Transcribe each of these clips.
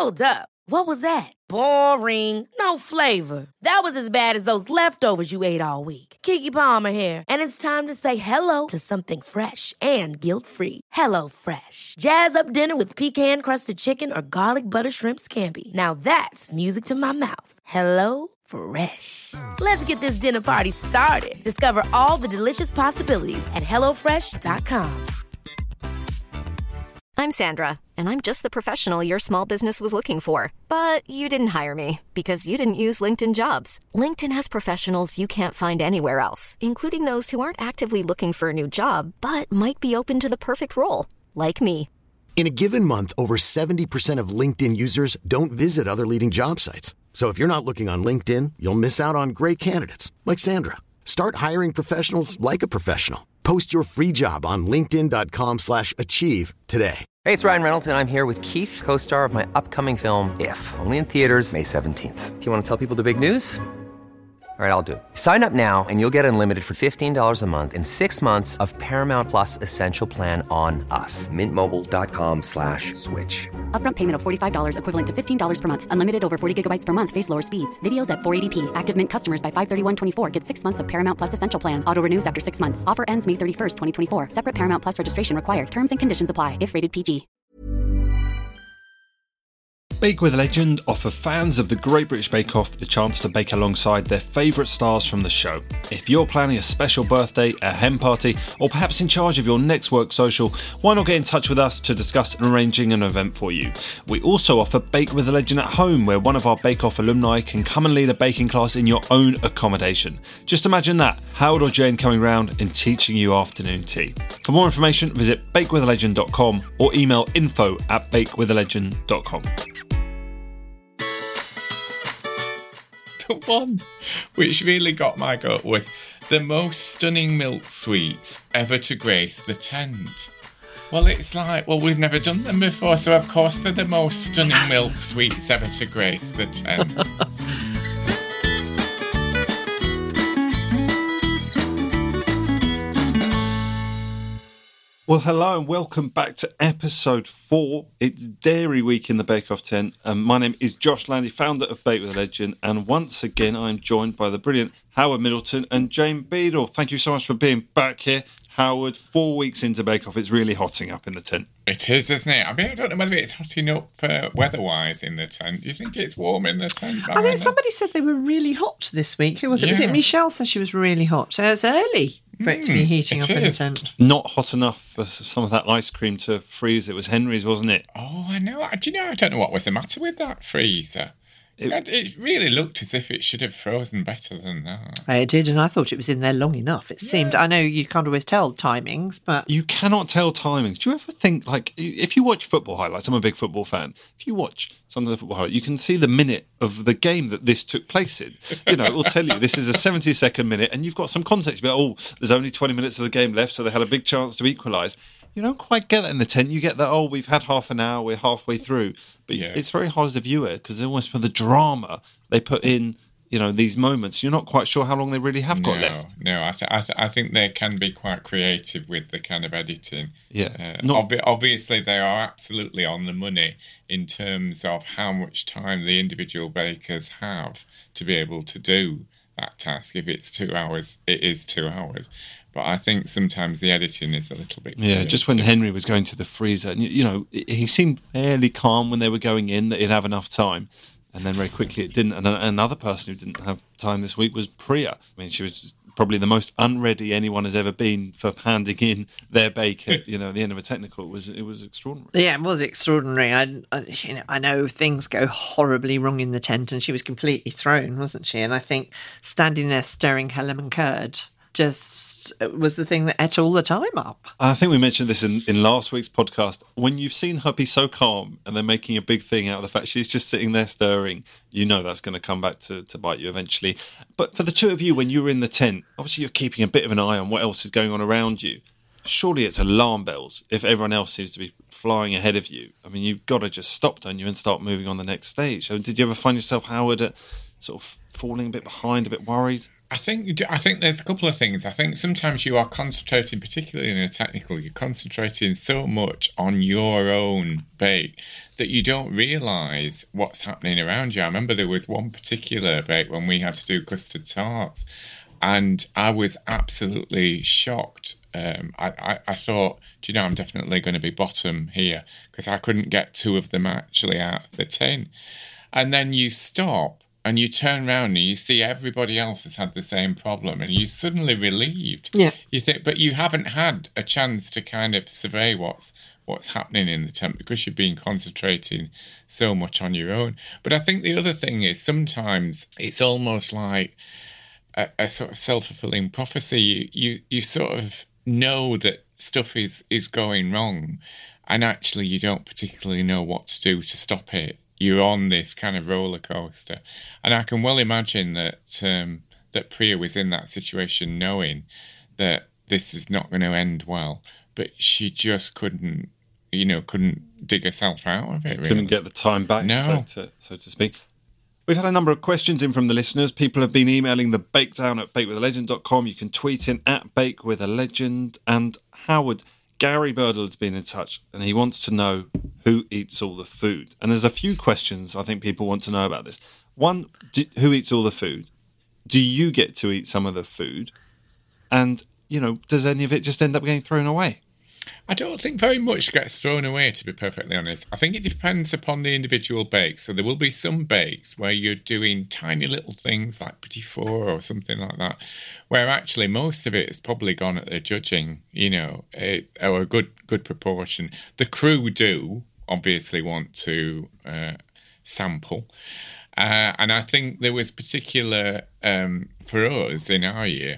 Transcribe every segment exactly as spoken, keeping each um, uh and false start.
Hold up. What was that? Boring. No flavor. That was as bad as those leftovers you ate all week. Keke Palmer here, and it's time to say hello to something fresh and guilt-free. Hello Fresh. Jazz up dinner with pecan-crusted chicken or garlic butter shrimp scampi. Now that's music to my mouth. Hello Fresh. Let's get this dinner party started. Discover all the delicious possibilities at hello fresh dot com. I'm Sandra, and I'm just the professional your small business was looking for. But you didn't hire me because you didn't use LinkedIn Jobs. LinkedIn has professionals you can't find anywhere else, including those who aren't actively looking for a new job, but might be open to the perfect role, like me. In a given month, over seventy percent of LinkedIn users don't visit other leading job sites. So if you're not looking on LinkedIn, you'll miss out on great candidates, like Sandra. Start hiring professionals like a professional. Post your free job on linkedin.com slash achieve today. Hey, it's Ryan Reynolds, and I'm here with Keith, co-star of my upcoming film, If, only in theaters May seventeenth. Do you want to tell people the big news? All right, I'll do it. Sign up now and you'll get unlimited for fifteen dollars a month and six months of Paramount Plus Essential Plan on us. Mint Mobile dot com slash switch. Upfront payment of forty-five dollars equivalent to fifteen dollars per month. Unlimited over forty gigabytes per month. Face lower speeds. Videos at four eighty p. Active Mint customers by five thirty-one twenty-four get six months of Paramount Plus Essential Plan. Auto renews after six months. Offer ends May thirty-first, twenty twenty-four. Separate Paramount Plus registration required. Terms and conditions apply if rated P G. Bake with a Legend offer fans of the Great British Bake Off the chance to bake alongside their favourite stars from the show. If you're planning a special birthday, a hen party, or perhaps in charge of your next work social, why not get in touch with us to discuss arranging an event for you? We also offer Bake with a Legend at home, where one of our Bake Off alumni can come and lead a baking class in your own accommodation. Just imagine that, Howard or Jane coming round and teaching you afternoon tea. For more information, visit bake with a legend dot com or email info at bake with a legend dot com. The one which really got my goat was the most stunning milk sweets ever to grace the tent. Well, it's like, well, we've never done them before, so of course they're the most stunning milk sweets ever to grace the tent. Well, hello and welcome back to episode four. It's Dairy Week in the Bake Off tent. And my name is Josh Landy, founder of Bake with a Legend. And once again, I'm joined by the brilliant Howard Middleton and Jane Beadle. Thank you so much for being back here. Howard, four weeks into Bake Off, it's really hotting up in the tent. It is, isn't it? I mean, I don't know whether it's hotting up uh, weather-wise in the tent. Do you think it's warm in the tent? I think somebody said they were really hot this week. Who was it? Yeah. Was it Michelle said she was really hot? So it's early for it to be heating mm, up is. in the tent. Not hot enough for some of that ice cream to freeze. It was Henry's, wasn't it? Oh, I know. Do you know, I don't know what was the matter with that freezer. It, it really looked as if it should have frozen better than that. It did, and I thought it was in there long enough. It yeah. seemed. I know you can't always tell timings, but... You cannot tell timings. Do you ever think, like, if you watch football highlights, I'm a big football fan, if you watch some of the football highlights, you can see the minute of the game that this took place in. You know, it will tell you this is a seventy-second minute, and you've got some context. You'll be like, oh, there's only twenty minutes of the game left, so they had a big chance to equalise. You don't quite get that in the tent. You get that, oh, we've had half an hour, we're halfway through. But yeah. it's very hard as a viewer because almost for the drama they put in, you know, these moments, you're not quite sure how long they really have got no, left. No, I, th- I, th- I think they can be quite creative with the kind of editing. Yeah. Uh, not- ob- obviously, they are absolutely on the money in terms of how much time the individual bakers have to be able to do that task. If it's two hours, it is two hours. But I think sometimes the editing is a little bit... Yeah, creative. Just when Henry was going to the freezer, and you know, he seemed fairly calm when they were going in, that he'd have enough time. And then very quickly it didn't. And another person who didn't have time this week was Priya. I mean, she was just probably the most unready anyone has ever been for handing in their bake at, you know, the end of a technical. It was, it was extraordinary. Yeah, it was extraordinary. I, I, you know, I know things go horribly wrong in the tent, and she was completely thrown, wasn't she? And I think standing there stirring her lemon curd just was the thing that ate all the time up. I think we mentioned this in, in last week's podcast. When you've seen her be so calm and they're making a big thing out of the fact she's just sitting there stirring, you know that's going to come back to, to bite you eventually. But for the two of you, when you were in the tent, obviously you're keeping a bit of an eye on what else is going on around you. Surely it's alarm bells if everyone else seems to be flying ahead of you. I mean, you've got to just stop, don't you, and start moving on the next stage. So did you ever find yourself, Howard, at sort of falling a bit behind, a bit worried? I think I think there's a couple of things. I think sometimes you are concentrating, particularly in a technical, you're concentrating so much on your own bake that you don't realise what's happening around you. I remember there was one particular bake when we had to do custard tarts, and I was absolutely shocked. Um, I, I, I thought, do you know, I'm definitely going to be bottom here because I couldn't get two of them actually out of the tin. And then you stop. And you turn around and you see everybody else has had the same problem, and you're suddenly relieved. Yeah. You think, but you haven't had a chance to kind of survey what's what's happening in the tent because you've been concentrating so much on your own. But I think the other thing is sometimes it's almost like a, a sort of self-fulfilling prophecy. You, you you sort of know that stuff is is going wrong, and actually you don't particularly know what to do to stop it. You're on this kind of roller coaster, and I can well imagine that um, that Priya was in that situation, knowing that this is not going to end well, but she just couldn't, you know, couldn't dig herself out of it. Really. Couldn't get the time back, no. so to so to speak. We've had a number of questions in from the listeners. People have been emailing the bakedown at bake with a legend dot com. You can tweet in at bake with a legend, and Howard. Gary Birdle has been in touch, and he wants to know who eats all the food. And there's a few questions I think people want to know about this. One, do, who eats all the food? Do you get to eat some of the food? And, you know, does any of it just end up getting thrown away? I don't think very much gets thrown away, to be perfectly honest. I think it depends upon the individual bake. So there will be some bakes where you're doing tiny little things like petit four or something like that, where actually most of it has probably gone at the judging, you know, it, or a good good proportion. The crew do obviously want to uh, sample. Uh, and I think there was particular, um, for us in our year,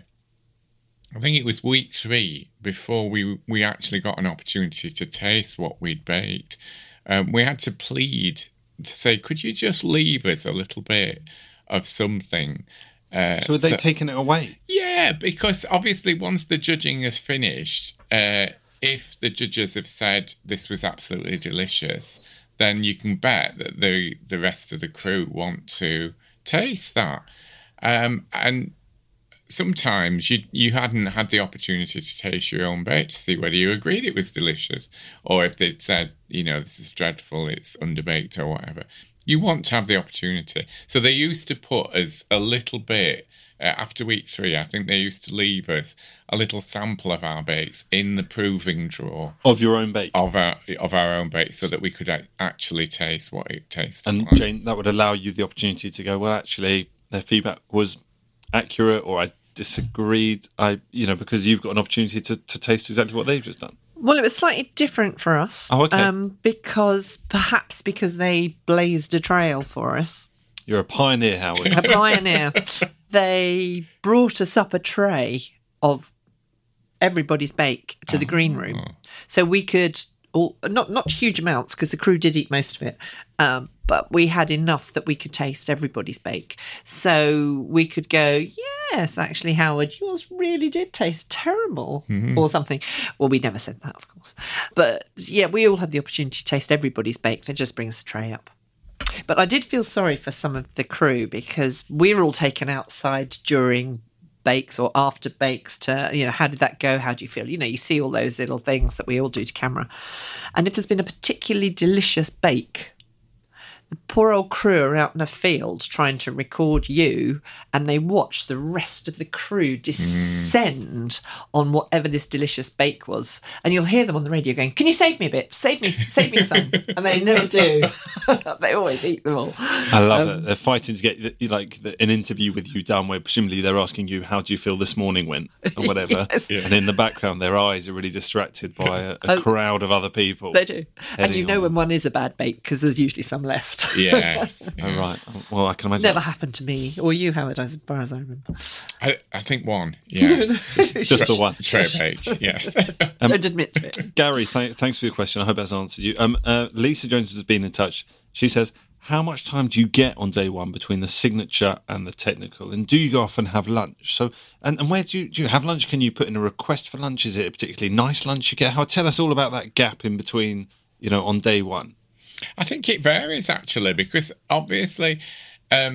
I think it was week three before we we actually got an opportunity to taste what we'd baked. Um, we had to plead to say, could you just leave us a little bit of something? Uh, so had they so, taken it away? Yeah, because obviously once the judging is finished, uh, if the judges have said this was absolutely delicious, then you can bet that the, the rest of the crew want to taste that. Um, and sometimes you you hadn't had the opportunity to taste your own bake to see whether you agreed it was delicious, or if they'd said, you know, this is dreadful, it's underbaked or whatever. You want to have the opportunity. So they used to put us a little bit, uh, after week three, I think they used to leave us a little sample of our bakes in the proving drawer. Of your own bake? Of our, of our own bake, so that we could a- actually taste what it tasted and like. And Jane, that would allow you the opportunity to go, well, actually, their feedback was accurate, or I disagreed, I you know, because you've got an opportunity to, to taste exactly what they've just done. Well, it was slightly different for us. Oh, okay. Um, because perhaps because they blazed a trail for us. You're a pioneer, Howard. A pioneer. They brought us up a tray of everybody's bake to the green room, so we could all not not huge amounts because the crew did eat most of it. Um, but we had enough that we could taste everybody's bake. So we could go, yes, actually, Howard, yours really did taste terrible, mm-hmm. or something. Well, we never said that, of course. But yeah, we all had the opportunity to taste everybody's bake. They just bring us a tray up. But I did feel sorry for some of the crew because we were all taken outside during bakes or after bakes to, you know, how did that go? How do you feel? You know, you see all those little things that we all do to camera. And if there's been a particularly delicious bake, the poor old crew are out in a field trying to record you, and they watch the rest of the crew descend mm. on whatever this delicious bake was. And you'll hear them on the radio going, can you save me a bit? Save me, save me some. And they never do. They always eat them all. I love um, it. They're fighting to get like an interview with you done where presumably they're asking you, how do you feel this morning went? Or whatever. Yes. And in the background, their eyes are really distracted by a, a uh, crowd of other people. They do. And you know on. when one is a bad bake because there's usually some left. Yes. Yeah. Oh, right. Well, I can imagine. Never happened to me or you, Howard, as far as I remember. I, I think one. Yes. just just the one. Tray bake. Yes. Um, Don't admit to it. Gary, th- thanks for your question. I hope that's answered you. Um, uh, Lisa Jones has been in touch. She says, how much time do you get on day one between the signature and the technical? And do you go off and have lunch? So, and, and where do you, do you have lunch? Can you put in a request for lunch? Is it a particularly nice lunch you get? How, tell us all about that gap in between, you know, on day one. I think it varies, actually, because obviously um,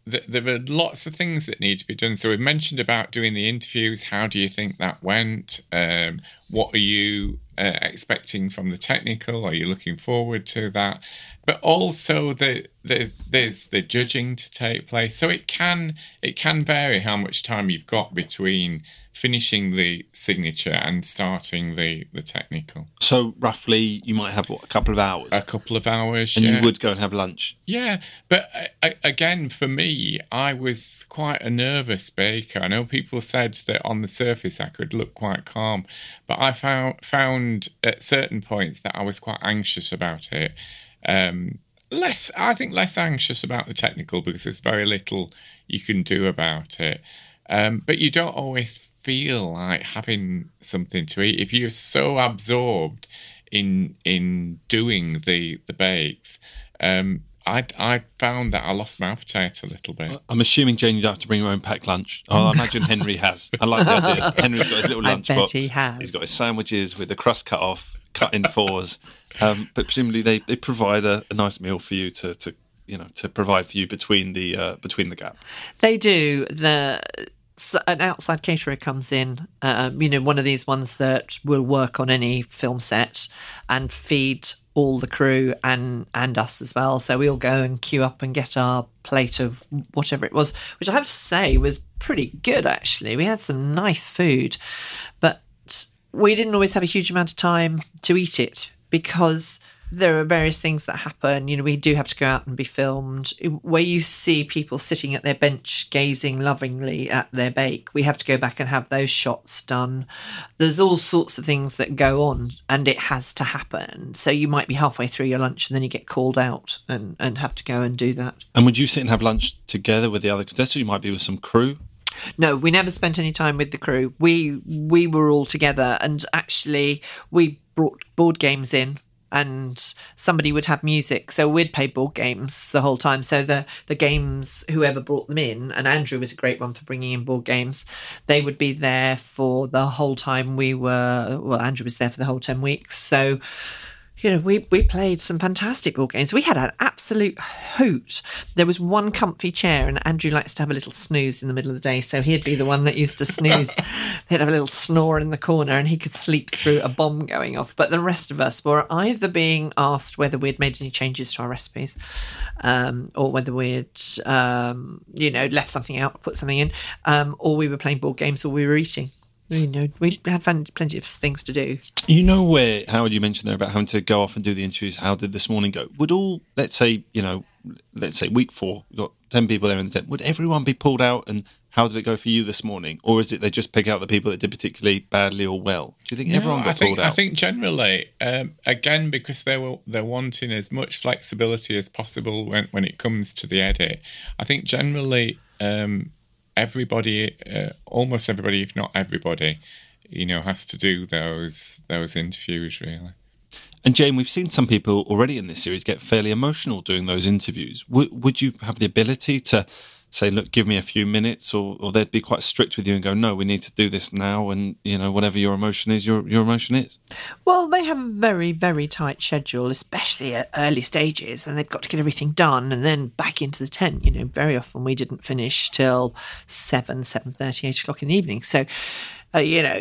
th- there are lots of things that need to be done. So we've mentioned about doing the interviews. How do you think that went? Um, what are you uh, expecting from the technical? Are you looking forward to that? But also the, the there's the judging to take place. So it can it can vary how much time you've got between finishing the signature and starting the, the technical. So roughly you might have, what, a couple of hours? A couple of hours, and yeah. you would go and have lunch? Yeah, but uh, again, for me, I was quite a nervous baker. I know people said that on the surface I could look quite calm, but I found, found at certain points that I was quite anxious about it. Um, less, I think less anxious about the technical because there's very little you can do about it. Um, but you don't always feel like having something to eat if you're so absorbed in in doing the the bakes. Um, I I found that I lost my appetite a little bit. I'm assuming, Jane, you don't have to bring your own packed lunch. Oh, I imagine Henry has. I like the idea. Henry's got his little lunch I bet box. he has. He's got his sandwiches with the crust cut off, cut in fours. Um, but presumably they, they provide a, a nice meal for you to, to you know to provide for you between the uh, between the gap. They do. The So an outside caterer comes in, uh, you know, one of these ones that will work on any film set and feed all the crew and, and us as well. So we all go and queue up and get our plate of whatever it was, which I have to say was pretty good, actually. We had some nice food, but we didn't always have a huge amount of time to eat it because there are various things that happen. You know, we do have to go out and be filmed. Where you see people sitting at their bench gazing lovingly at their bake, we have to go back and have those shots done. There's all sorts of things that go on and it has to happen. So you might be halfway through your lunch and then you get called out and, and have to go and do that. And would you sit and have lunch together with the other contestants? You might be with some crew? No, we never spent any time with the crew. We we were all together, and actually we brought board games in and somebody would have music. So we'd play board games the whole time. So the, the games, whoever brought them in, and Andrew was a great one for bringing in board games, they would be there for the whole time we were, well, Andrew was there for the whole ten weeks. So, you know, we, we played some fantastic board games. We had an absolute hoot. There was one comfy chair, and Andrew likes to have a little snooze in the middle of the day, so he'd be the one that used to snooze. He'd have a little snore in the corner, and he could sleep through a bomb going off. But the rest of us were either being asked whether we'd made any changes to our recipes, um, or whether we'd, um, you know, left something out, put something in, um, or we were playing board games, or we were eating. You know, we had plenty of things to do. You know where, Howard, you mentioned there about having to go off and do the interviews. How did this morning go? Would all, let's say, you know, let's say week four, you've got ten people there in the tent. Would everyone be pulled out? And how did it go for you this morning? Or is it they just pick out the people that did particularly badly or well? Do you think no, everyone got I think, pulled out? I think generally, um, again, because they were, they're wanting as much flexibility as possible when, when it comes to the edit, I think generally um, everybody, uh, almost everybody, if not everybody, you know, has to do those those interviews, really. And Jane, we've seen some people already in this series get fairly emotional doing those interviews. Would, would you have the ability to say, look, give me a few minutes, or, or they'd be quite strict with you and go, no, we need to do this now, and, you know, whatever your emotion is, your your emotion is? Well, they have a very, very tight schedule, especially at early stages, and they've got to get everything done and then back into the tent. You know, very often we didn't finish till seven, seven thirty, eight o'clock in the evening. So, uh, you know,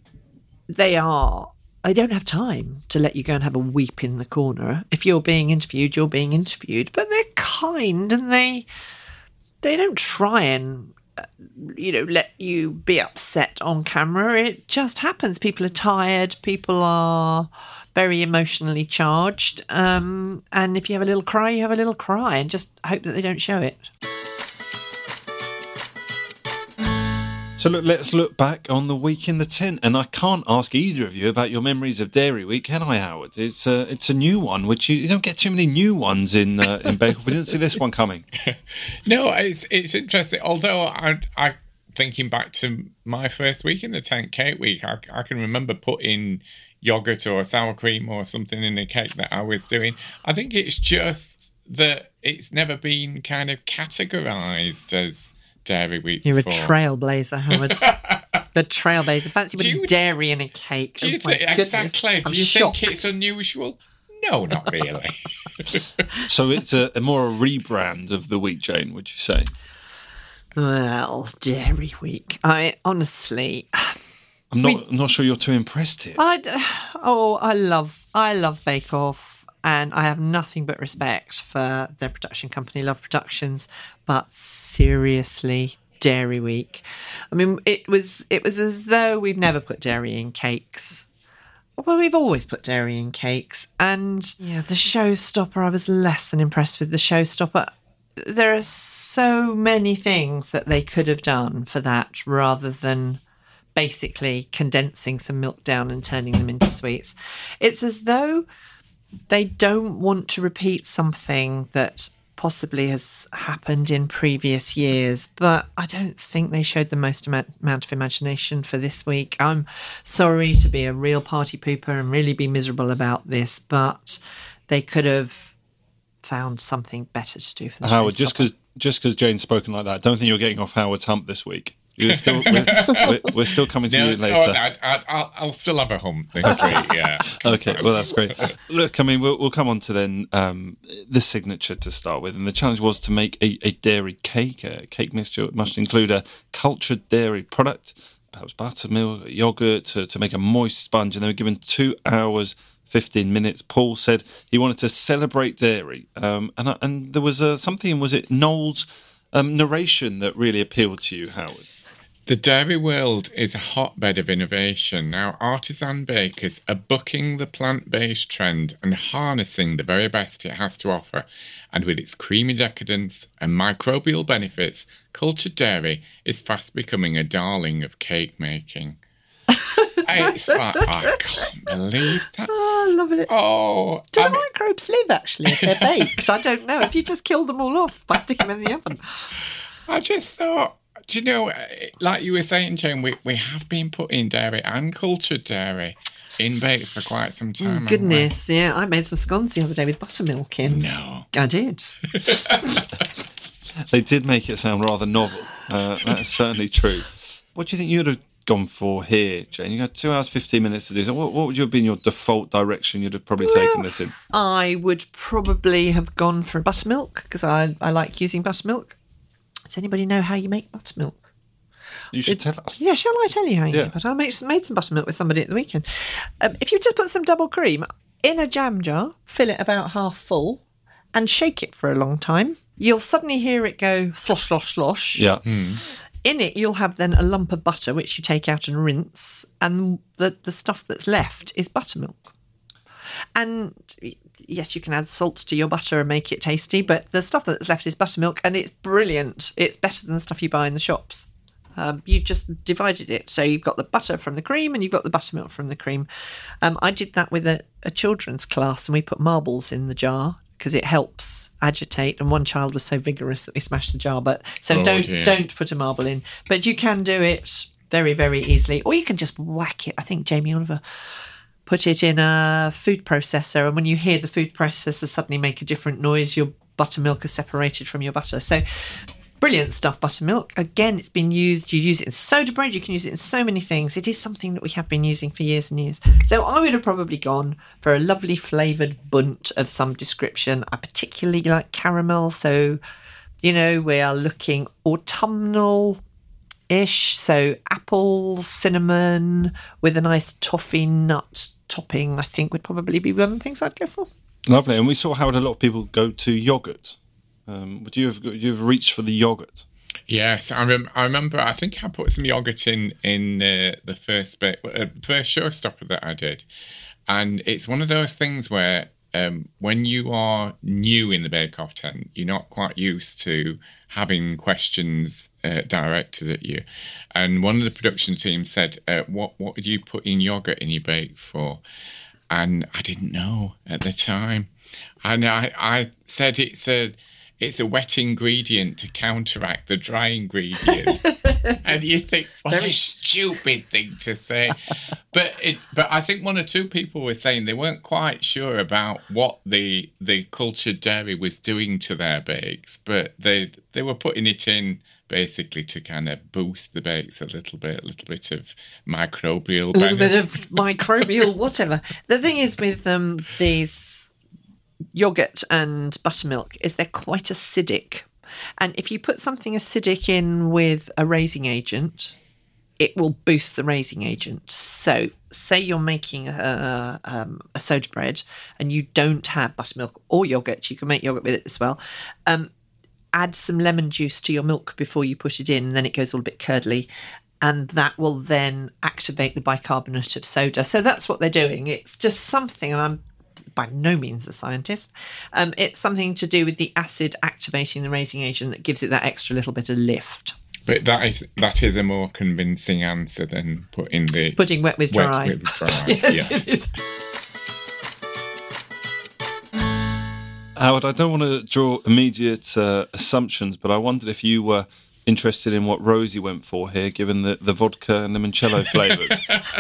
they are... I don't have time to let you go and have a weep in the corner. If you're being interviewed, you're being interviewed. But they're kind, and they they don't try and, you know, let you be upset on camera. It just happens. People are tired. People are very emotionally charged. Um, and if you have a little cry, you have a little cry, and just hope that they don't show it. So look, let's look back on the week in the tent, and I can't ask either of you about your memories of Dairy Week, can I, Howard? It's a it's a new one, which you, you don't get too many new ones in uh, in Bake Off. We didn't see this one coming. No, it's it's interesting. Although I I thinking back to my first week in the tent, Cake Week, I, I can remember putting yogurt or sour cream or something in the cake that I was doing. I think it's just that it's never been kind of categorised as Dairy Week. You're before. a trailblazer, Howard. The trailblazer. Fancy putting you, dairy in a cake. Do you oh think, exactly? I'm Do you shocked. think it's unusual? No, not really. So it's a, a more a rebrand of the week, Jane, would you say? Well, Dairy Week. I honestly... I'm not We- I'm not sure you're too impressed here. I, oh, I love, I love Bake Off, and I have nothing but respect for their production company, Love Productions. But seriously, Dairy Week. I mean, it was, it was as though we've never put dairy in cakes. Well, we've always put dairy in cakes, and yeah, the showstopper. I was less than impressed with the showstopper. There are so many things that they could have done for that, rather than basically condensing some milk down and turning them into sweets. It's as though they don't want to repeat something that possibly has happened in previous years, but I don't think they showed the most amount, amount of imagination for this week. I'm sorry to be a real party pooper and really be miserable about this, but they could have found something better to do for the Howard, just showstopper. because just because Jane's spoken like that, I don't think you're getting off Howard's hump this week. You're still, we're, we're, we're still coming to No, you no, later. I, I, I'll, I'll still have a hump this week, yeah. Okay, well, that's great. Look, I mean, we'll, we'll come on to then um, the signature to start with. And the challenge was to make a, a dairy cake. A cake mixture must include a cultured dairy product, perhaps buttermilk, yogurt, to, to make a moist sponge. And they were given two hours, fifteen minutes. Paul said he wanted to celebrate dairy. Um, and, and there was uh, something, was it Noel's um, narration that really appealed to you, Howard? The dairy world is a hotbed of innovation. Now, artisan bakers are bucking the plant-based trend and harnessing the very best it has to offer. And with its creamy decadence and microbial benefits, cultured dairy is fast becoming a darling of cake making. It's like, I can't believe that. Oh, I love it. Oh, Do I the mean, microbes live, actually, if they're baked? I don't know. If you just kill them all off by sticking them in the oven. I just thought, do you know, like you were saying, Jane, we, we have been putting dairy and cultured dairy in bakes for quite some time. haven't we? Goodness, yeah. I made some scones the other day with buttermilk in. No. I did. They did make it sound rather novel. Uh, that's certainly true. What do you think you'd have gone for here, Jane? You got two hours, fifteen minutes to do so. What, what would you have been your default direction you'd have probably taken this in? I would probably have gone for buttermilk because I, I like using buttermilk. Does anybody know how you make buttermilk? You should It- tell us. Yeah, shall I tell you how you Yeah. make butter? I made, made some buttermilk with somebody at the weekend. Um, if you just put some double cream in a jam jar, fill it about half full, and shake it for a long time, you'll suddenly hear it go slosh, slosh, slosh. Yeah. In it, you'll have then a lump of butter, which you take out and rinse, and the, the stuff that's left is buttermilk. And yes, you can add salt to your butter and make it tasty, but the stuff that's left is buttermilk, and it's brilliant. It's better than the stuff you buy in the shops. Um, you just divided it. So you've got the butter from the cream and you've got the buttermilk from the cream. Um, I did that with a, a children's class, and we put marbles in the jar because it helps agitate. And one child was so vigorous that we smashed the jar. But so Oh, don't dear. don't put a marble in. But you can do it very, very easily. Or you can just whack it. I think Jamie Oliver put it in a food processor, and when you hear the food processor suddenly make a different noise, your buttermilk is separated from your butter. So brilliant stuff, buttermilk. Again, it's been used, you use it in soda bread, you can use it in so many things. It is something that we have been using for years and years. So I would have probably gone for a lovely flavoured bunt of some description. I particularly like caramel, so, you know, we are looking autumnal ish, so apples, cinnamon with a nice toffee nut topping, I think would probably be one of the things I'd go for. Lovely. And we saw how a lot of people go to yoghurt. Um, would you have would you have reached for the yoghurt? Yes, I, rem- I remember. I think I put some yogurt in in uh, the first bit, uh, first showstopper that I did, and it's one of those things where um, when you are new in the Bake Off tent, you're not quite used to having questions uh, directed at you. And one of the production team said, uh, "What what would you put in yogurt in your bake for?" And I didn't know at the time, and I I said it's a It's a wet ingredient to counteract the dry ingredients. And you think, what a stupid thing to say. But it, but I think one or two people were saying they weren't quite sure about what the the cultured dairy was doing to their bakes, but they they were putting it in basically to kind of boost the bakes a little bit, a little bit of microbial A little bit benefit. of microbial, whatever. The thing is with um, these yogurt and buttermilk is they're quite acidic. And if you put something acidic in with a raising agent, it will boost the raising agent. So say you're making a, um, a soda bread and you don't have buttermilk or yogurt, you can make yogurt with it as well. Um, add some lemon juice to your milk before you put it in, and then it goes all a bit curdly. And that will then activate the bicarbonate of soda. So that's what they're doing. It's just something, and I'm by no means a scientist. Um, it's something to do with the acid activating the raising agent that gives it that extra little bit of lift. But that is that is a more convincing answer than putting the putting wet with dry. Wet with dry. yes, yes. It is. Howard, I don't want to draw immediate uh, assumptions, but I wondered if you were interested in what Rosie went for here, given the, the vodka and limoncello flavours.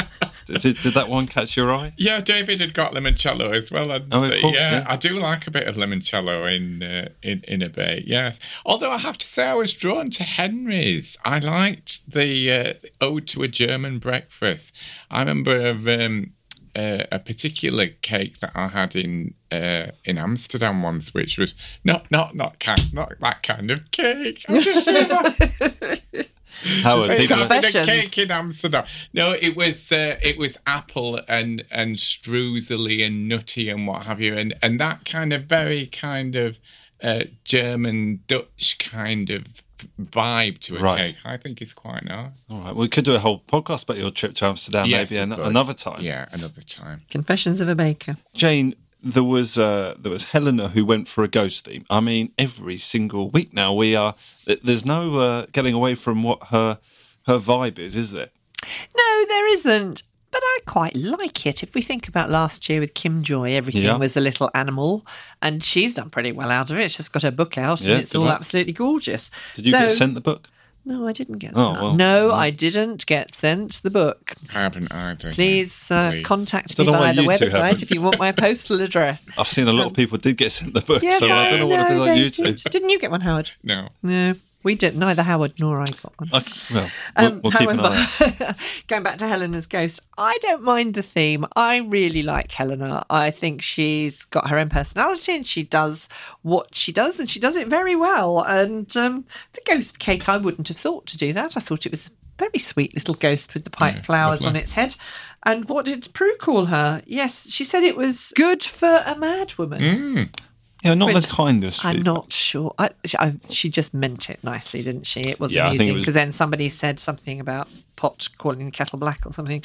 did, did that one catch your eye? Yeah, David had got limoncello as well. Hadn't oh, of course, yeah, yeah, I do like a bit of limoncello in uh, in in a bait. Yes, although I have to say I was drawn to Henry's. I liked the uh, Ode to a German Breakfast. I remember of. Um, Uh, a particular cake that I had in uh, in Amsterdam once, which was not not not kind not that kind of cake. I'm just saying that. Howard, It's people having a cake in Amsterdam. No, it was uh, it was apple and and streusely and nutty and what have you, and and that kind of very kind of uh, German Dutch kind of vibe to a right. cake. I think it's quite nice. All right, we could do a whole podcast about your trip to Amsterdam, yes, maybe an- another time. Yeah, another time. Confessions of a Baker. Jane, there was uh, there was Helena who went for a ghost theme. I mean, every single week now we are. There's no uh, getting away from what her her vibe is, is there? No, there isn't. But I quite like it. If we think about last year with Kim Joy, everything yeah. was a little animal, and she's done pretty well out of it. She's got her book out, yeah, and it's all I? absolutely gorgeous. Did you so, get sent the book? No, I didn't get oh, sent. Well, no, no, I didn't get sent the book. I haven't either. Please, uh, Please. contact me Don't know why via the you two website haven't. if you want my postal address. I've seen a lot of people did get sent the book, Yes, so I don't know what it'd be no, like they you two. did. Didn't you get one, Howard? No. No. We did. Neither Howard nor I got one. I, well, we'll, Um, we'll keep an eye out. however, going back to Helena's Ghost, I don't mind the theme. I really like Helena. I think she's got her own personality and she does what she does, and she does it very well. And um, the ghost cake, I wouldn't have thought to do that. I thought it was a very sweet little ghost with the pipe Yeah, flowers lovely. on its head. And what did Prue call her? Yes, she said it was good for a mad woman. Mm. Yeah, not Which the kindest. I'm feedback. not sure. I, I, she just meant it nicely, didn't she? It was Yeah, I think it amusing was- because then somebody said something about pot calling the kettle black or something.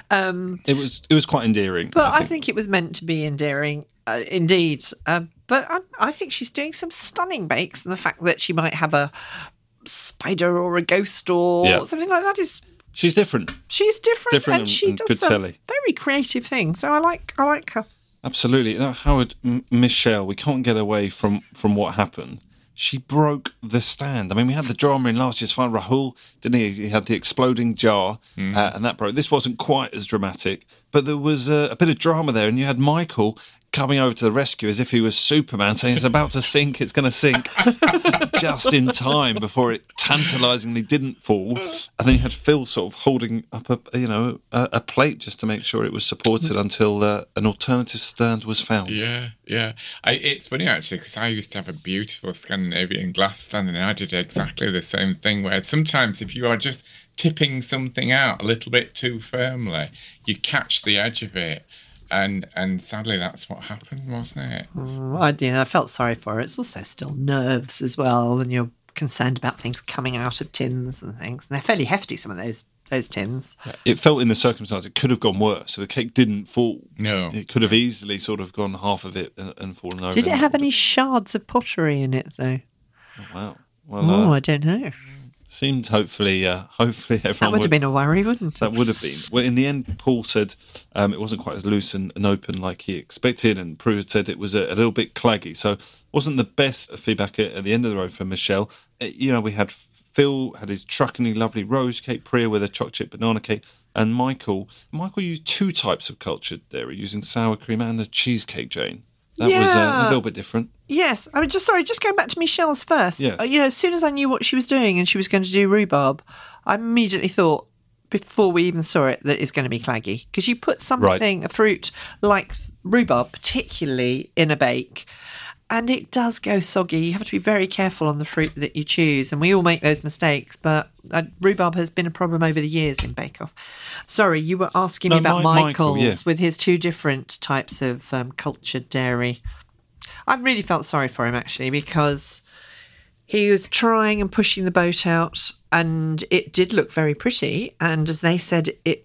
Um, It was it was quite endearing. but I think. it was meant to be endearing, uh, indeed. Uh, but I, I think she's doing some stunning bakes, and the fact that she might have a spider or a ghost or Yeah. something like that is she's different. she's different, Different and and- she and does good some telly. very creative things. So I like I like her. Absolutely. Now, Howard, M- Michelle, we can't get away from, from what happened. She broke the stand. I mean, we had the drama in last year's final. Rahul, didn't he? He had the exploding jar, Mm. uh, and that broke. This wasn't quite as dramatic, but there was uh, a bit of drama there, and you had Michael coming over to the rescue as if he was Superman, saying it's about to sink, it's going to sink, just in time before it tantalisingly didn't fall. And then you had Phil sort of holding up a, you know, a, a plate just to make sure it was supported until uh, an alternative stand was found. Yeah, yeah. I, it's funny actually because I used to have a beautiful Scandinavian glass stand, and I did exactly the same thing. Where sometimes if you are just tipping something out a little bit too firmly, you catch the edge of it. And and sadly, that's what happened, wasn't it? Mm, I, yeah, I felt sorry for her. It's also still nerves as well, and you're concerned about things coming out of tins and things. And they're fairly hefty, some of those those tins. It felt in the circumstance it could have gone worse. So the cake didn't fall. No. It could have easily sort of gone half of it and, and fallen over. Did it have any shards of pottery in it, though? Oh, wow. Well, Oh, uh, I don't know. seemed hopefully, uh, hopefully everyone That would have been a worry, wouldn't it? That would have been. Well, in the end, Paul said um, it wasn't quite as loose and, and open like he expected, and Prue said it was a, a little bit claggy. So, wasn't the best feedback at, at the end of the road for Michelle. Uh, you know, we had Phil had his truckingly lovely rose cake, Priya with a chocolate banana cake, and Michael. Michael used two types of cultured dairy, using sour cream and a cheesecake, Jane. That was uh, Yeah. a little bit different. Yes. I mean, just sorry, just going back to Michelle's first. Yes. Uh, you know, as soon as I knew what she was doing and she was going to do rhubarb, I immediately thought, before we even saw it, that it's going to be claggy. Because you put something, a fruit like rhubarb, particularly in a bake, and it does go soggy. You have to be very careful on the fruit that you choose, and we all make those mistakes, but uh, rhubarb has been a problem over the years in Bake Off. Sorry, you were asking no, me about my, Michael's Michael, yeah. with his two different types of um, cultured dairy. I really felt sorry for him, actually, because he was trying and pushing the boat out, and it did look very pretty, and as they said, it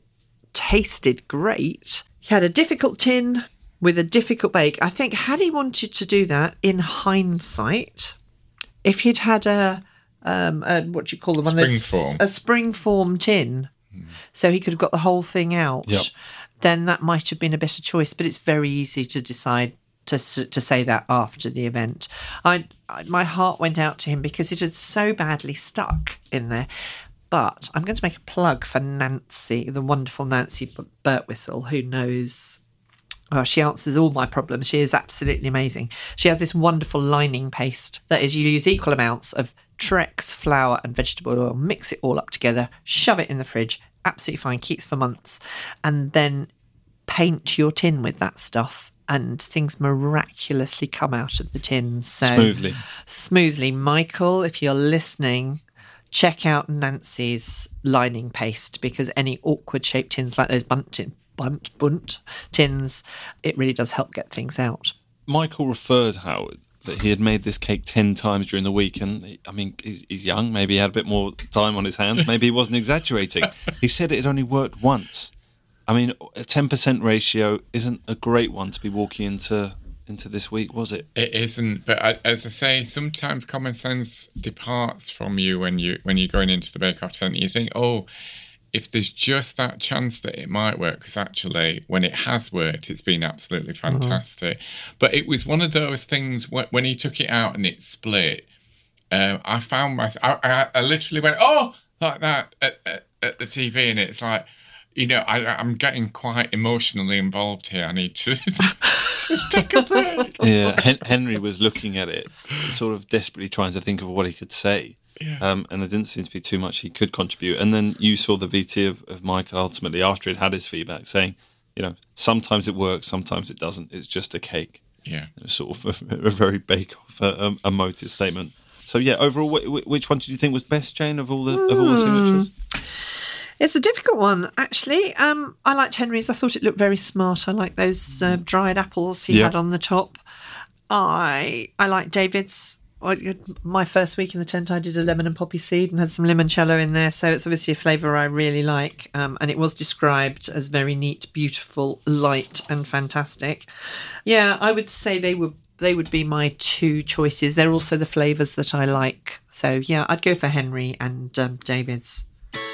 tasted great. He had a difficult tin with a difficult bake. I think had he wanted to do that in hindsight, if he'd had a, um, a what do you call them? One of those, Springform. a springform tin, mm. so he could have got the whole thing out, yep. then that might have been a better choice. But it's very easy to decide to to say that after the event. I, I my heart went out to him because it had so badly stuck in there. But I'm going to make a plug for Nancy, the wonderful Nancy Birtwistle, who knows. Oh, she answers all my problems. She is absolutely amazing. She has this wonderful lining paste that is, you use equal amounts of Trex flour and vegetable oil, mix it all up together, shove it in the fridge, absolutely fine, keeps for months, and then paint your tin with that stuff, and things miraculously come out of the tins. So, smoothly. Smoothly. Michael, if you're listening, check out Nancy's lining paste, because any awkward shaped tins like those bunt tin, bunt, bunt tins, it really does help get things out. Michael referred, Howard, that he had made this cake ten times during the week, and I mean, he's, he's young, maybe he had a bit more time on his hands, maybe he wasn't exaggerating. He said it had only worked once. I mean, a ten percent ratio isn't a great one to be walking into into this week, was it? It isn't, but I, as I say, sometimes common sense departs from you when, you, when you're going into the bake-off tent, and you think, oh, if there's just that chance that it might work, because actually when it has worked, it's been absolutely fantastic. Mm-hmm. But it was one of those things when, when he took it out and it split, um, I found myself, I, I, I literally went, oh, like that at, at, at the T V, and it's like, you know, I, I'm getting quite emotionally involved here. I need to just take a break. Yeah, Hen- Henry was looking at it, sort of desperately trying to think of what he could say. Yeah. Um, and there didn't seem to be too much he could contribute. And then you saw the V T of, of Michael ultimately after it had his feedback saying, you know, sometimes it works, sometimes it doesn't. It's just a cake. Yeah. It was sort of a, a very bake-off, uh, emotive statement. So, yeah, overall, wh- which one did you think was best, Jane, of all the, of all the signatures? It's a difficult one, actually. Um, I liked Henry's. I thought it looked very smart. I like those uh, dried apples he yeah. had on the top. I I like David's. My first week in the tent, I did a lemon and poppy seed and had some limoncello in there. So it's obviously a flavour I really like. Um, and it was described as very neat, beautiful, light and fantastic. Yeah, I would say they would they would be my two choices. They're also the flavours that I like. So yeah, I'd go for Henry and um, David's.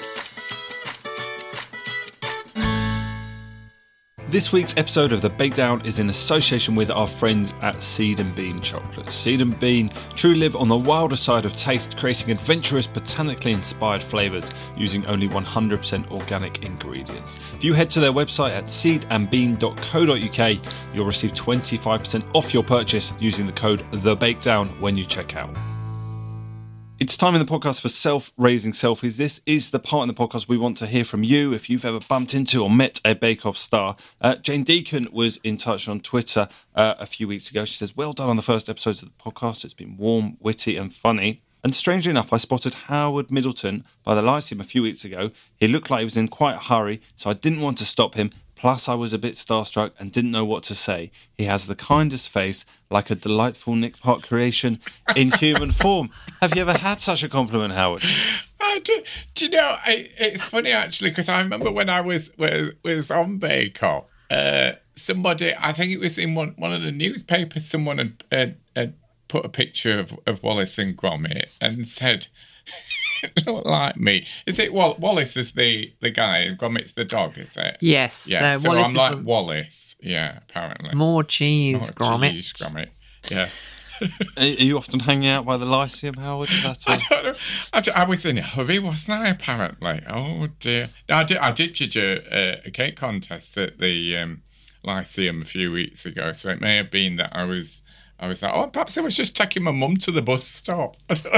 This week's episode of The Bakedown is in association with our friends at Seed and Bean Chocolates. Seed and Bean truly live on the wilder side of taste, creating adventurous, botanically inspired flavours using only one hundred percent organic ingredients. If you head to their website at seed and bean dot co dot uk, you'll receive twenty-five percent off your purchase using the code The Bakedown when you check out. It's time in the podcast for self-raising selfies. This is the part in the podcast we want to hear from you. If you've ever bumped into or met a Bake Off star, uh, Jane Deacon was in touch on Twitter uh, a few weeks ago. She says, well done on the first episode of the podcast. It's been warm, witty and funny. And strangely enough, I spotted Howard Middleton by the Lyceum a few weeks ago. He looked like he was in quite a hurry, so I didn't want to stop him. Plus, I was a bit starstruck and didn't know what to say. He has the kindest face, like a delightful Nick Park creation in human form. Have you ever had such a compliment, Howard? I do, do you know, I, it's funny, actually, because I remember when I was was, was on Bake Off, uh, somebody, I think it was in one, one of the newspapers, someone had, had, had put a picture of, of Wallace and Gromit and said... Not like me. Is it Wall- Wallace is the, the guy and Gromit's the dog, is it? Yes. Yeah, uh, so Wallace I'm like the... Wallace. Yeah, apparently. More cheese, More Gromit. cheese, Gromit. Yes. Are you often hanging out by the Lyceum, Howard? Is that a... I don't know. I, d- I was in a hurry, wasn't I, apparently? Oh, dear. I did, I did judge a, a cake contest at the um, Lyceum a few weeks ago, so it may have been that I was I was like, oh, perhaps I was just taking my mum to the bus stop.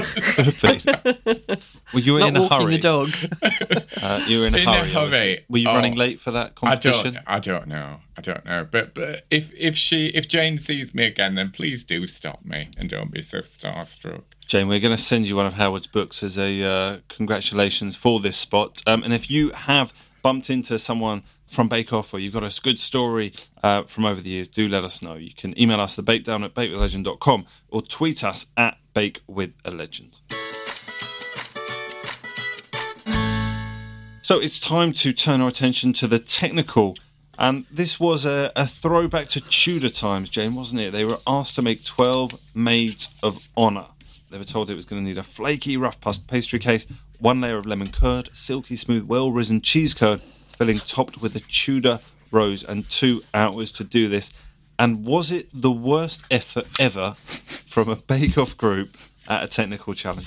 Well, you were Not in a walking hurry. the dog. Uh, you were in a In hurry. a hurry. obviously. Were you Oh, running late for that I competition? don't, I don't know. I don't know. But but if if she if Jane sees me again, then please do stop me and don't be so starstruck. Jane, we're going to send you one of Howard's books as a uh, congratulations for this spot. Um, and if you have bumped into someone from Bake Off or you've got a good story uh, from over the years, do let us know. You can email us, thebakedown at bakewithalegend dot com, or tweet us at bakewithalegend. So it's time to turn our attention to the technical. And this was a, a throwback to Tudor times, Jane, wasn't it? They were asked to make twelve maids of honour. They were told it was going to need a flaky, rough pastry case, one layer of lemon curd, silky smooth, well-risen cheese curd, filling topped with a Tudor rose, and two hours to do this. And was it the worst effort ever from a Bake Off group at a technical challenge?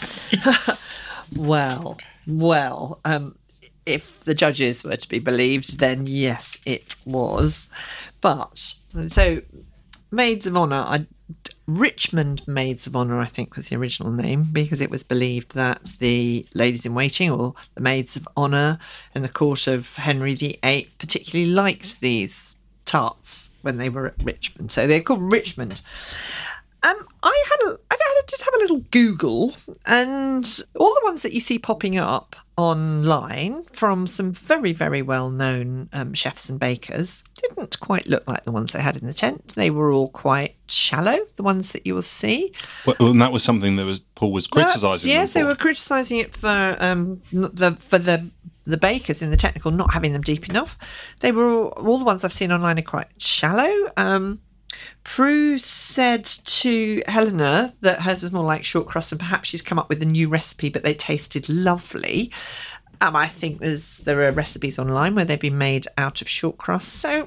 Well, well, um, if the judges were to be believed, then yes, it was. But, so, Maids of Honour, I, Richmond Maids of Honour, I think, was the original name, because it was believed that the ladies in waiting, or the Maids of Honour in the court of Henry the Eighth, particularly liked these tarts when they were at Richmond. So they're called Richmond. Um, I had, a, I had, did have a little Google, and all the ones that you see popping up online from some very, very well-known um, chefs and bakers didn't quite look like the ones they had in the tent. They were all quite shallow, the ones that you will see. Well, and that was something that was Paul was criticising. Yes, them they for. were criticising it for um, the for the the bakers in the technical not having them deep enough. They were all, all the ones I've seen online are quite shallow. Um, Prue said to Helena that hers was more like short crust, and perhaps she's come up with a new recipe, but they tasted lovely. Um, I think there's there are recipes online where they've been made out of short crust. So